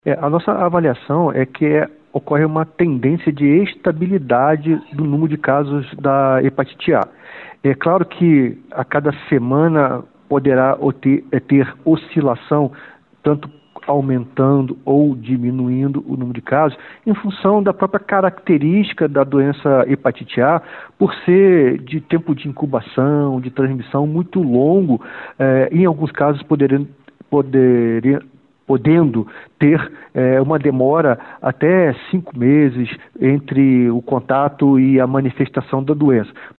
A nossa avaliação é que ocorre uma tendência de estabilidade do número de casos da hepatite A. É claro que a cada semana poderá ter oscilação, tanto aumentando ou diminuindo o número de casos, em função da própria característica da doença hepatite A, por ser de tempo de incubação, de transmissão muito longo, em alguns casos podendo ter uma demora até 5 meses entre o contato e a manifestação da doença.